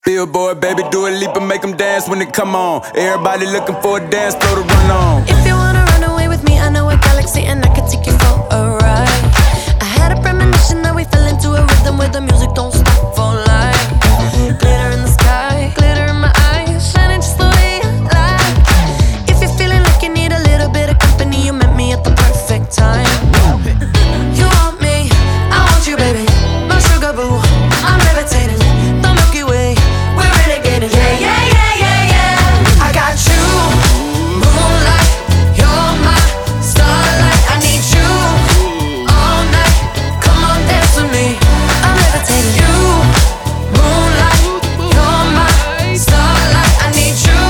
Billboard, baby, do a leap and make them dance when they come on. Everybody looking for a dance floor to run on. If you wanna run away with me, I know a galaxy and I can take you for a ride. I had a premonition that we fell into a rhythm where the music don't stop for life. Glitter in the sky, glitter in my eyes, shining just the way I like. If you're feeling like you need a little bit of company, you met me at the perfect time. You want me, I want you, baby, my sugar boo. I'm levitating, the Milky Way, we're renegading. Yeah, yeah, yeah, yeah, yeah. I got you, moonlight, you're my starlight. I need you all night. Come on, dance with me. I'm levitating. You, moonlight, you're my starlight. I need you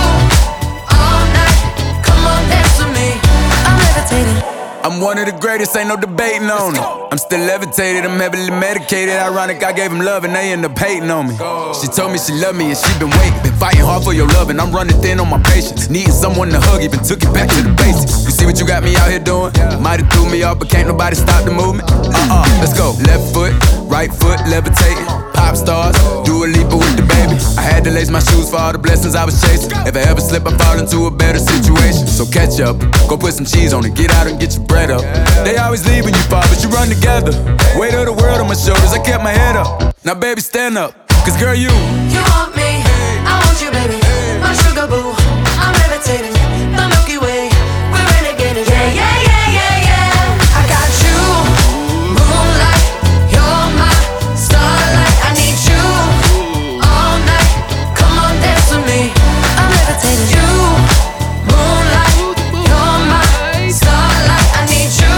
all night. Come on, dance with me. I'm levitating. I'm one of the greatest, ain't no debating on it. I'm still levitated, I'm heavily medicated. Ironic, I gave them love and they end up hating on me. She told me she loved me and she been waiting. Been fighting hard for your love and I'm running thin on my patience. Needing someone to hug, even took it back to the basics. You see what you got me out here doing? Might have threw me off, but can't nobody stop the movement. Let's go. Left foot, right foot, levitating. Pop stars, do a leap with the baby. I had to lace my shoes for all the blessings I was chasing. If I ever slip, I fall into a better situation. So catch up, go put some cheese on it, get out and get your bread up. They always leave when you fall, but you run together. Weight of the world on my shoulders, I kept my head up. Now baby, stand up, cause girl, you want me, I want you, baby, my sugar boo. I'm levitating, the Milky Way, we're renegading. Yeah, yeah, yeah, yeah, yeah. I got you, moonlight, you're my starlight. I need you all night. Come on, dance with me. I'm levitating. You, moonlight, you're my starlight. I need you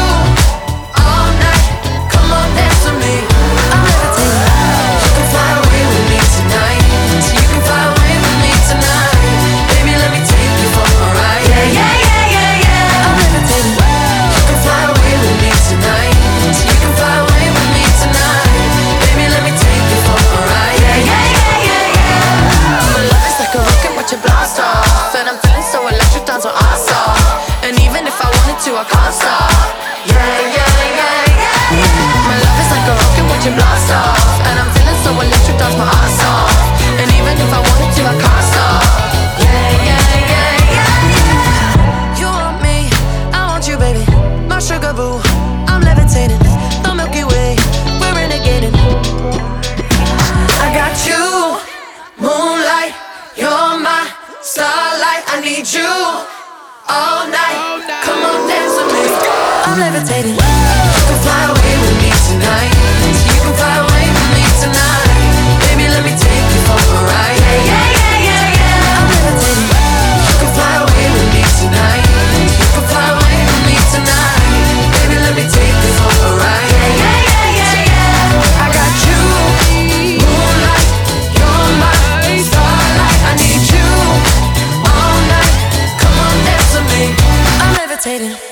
all night. Come on, dance with me. I'm levitating. You can fly away with me tonight. You can fly away with me tonight. Baby, let me take you for a ride. Yeah, yeah, yeah, yeah, yeah. I'm levitating. You can fly away with me tonight. You can fly away with me tonight. Baby, let me take you for a ride. Yeah, yeah, yeah, yeah, yeah. My love is like a rocket, watch it blast off. And I'm feeling so electric, dance on our off. And even if I wanted to, I can't stop. Yeah, yeah, yeah, yeah, yeah. My love is like a rocket, watch it blast off. And I'm feeling so electric, dance my ass off. And even if I wanted to, I can't stop. Yeah, yeah, yeah, yeah, yeah. You want me, I want you, baby, my sugar boo. I'm levitating, the Milky Way, we're renegading. I got you, moonlight, you're my starlight. I need you all night. Come on, dance with me. I'm levitating. You can fly away with me tonight. You can fly away with me tonight. Baby, let me take you for a ride. Yeah, yeah, yeah, yeah, yeah. I'm levitating. You can fly away with me tonight. You can fly away with me tonight. Baby, let me take you for a ride. Yeah, yeah, yeah, yeah, yeah. I got you, moonlight, you're my starlight. I need you all night. Come on, dance with me. I'm levitating.